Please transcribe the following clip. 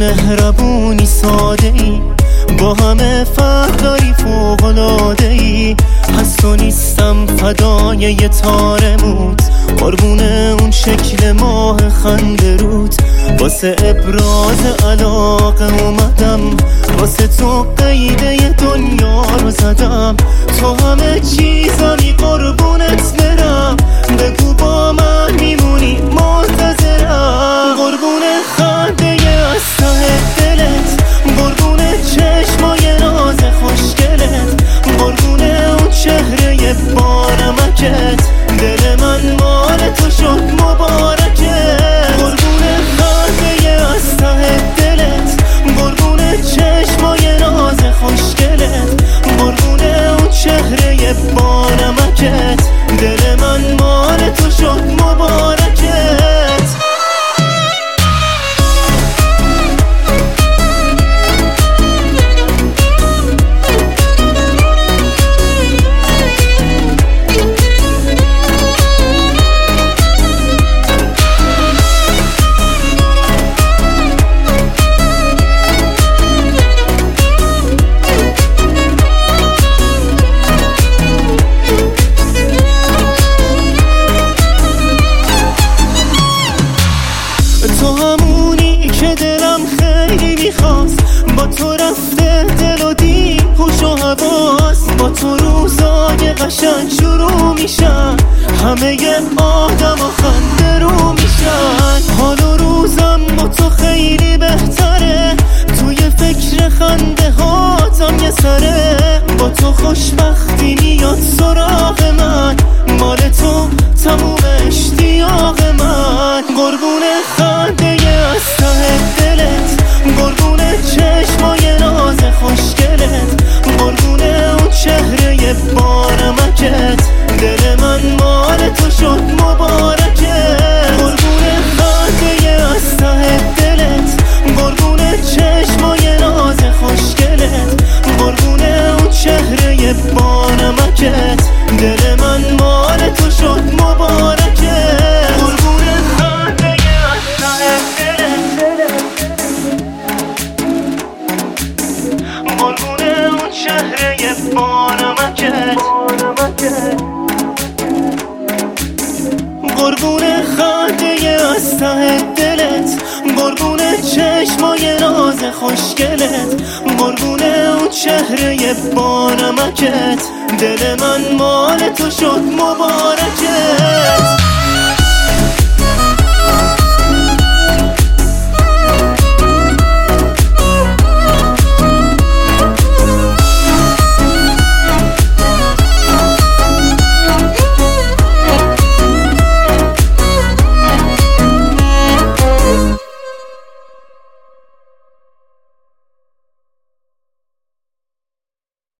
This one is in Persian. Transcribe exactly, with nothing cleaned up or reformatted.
مهربونی ساده ای، با همه فرق داری فوق‌العاده ای. هست و نیستم فدای یه تارموت، قربون اون شکل ماه خنده رود. واسه ابراز علاقه اومدم، واسه تو قیده دنیا رو زدم. تو همه چیزمی قربونت برم، بگو با من میمونی منتظرم. قربون خنده از ته دلت، قربون چشمای ناز خوشگلت، قربون اون چهره بانمکت. دل من مال تو شد مبارکت. قربون خنده از ته دلت، قربون چشمای ناز خوشگلت، قربون اون چهره بانمکت. دل من مال تو شد مبارکت. تو همونی که دلم خیلی میخواست، با تو رفته دل و دید هوش و حواس. با تو روزای قشنگ شروع میشن، همه آدم و خنده رو میشن. حال و روزم با تو خیلی بهتره، توی فکر خنده هاتم یه سره. با تو خوشبختی میاد سراغ من، مال تو تموم اشتیاق من. قربون خنده از ته دلت، قربون چشمای ناز خوشگلت، قربون اون چهره بانمکت. دل من مال تو شد مبارکت. قربون خنده از ته دلت، قربون چشمای ناز خوشگلت، قربون اون چهره بانمکت. دل من مال تو شد مبارکت. قربون خنده از ته دلت، قربون اون چهره بانمکت. قربون خنده از ته دلت، قربون چشمای ناز خوشگلت، قربون اون چهره بانمکت. دل من مال تو شد مبارکت.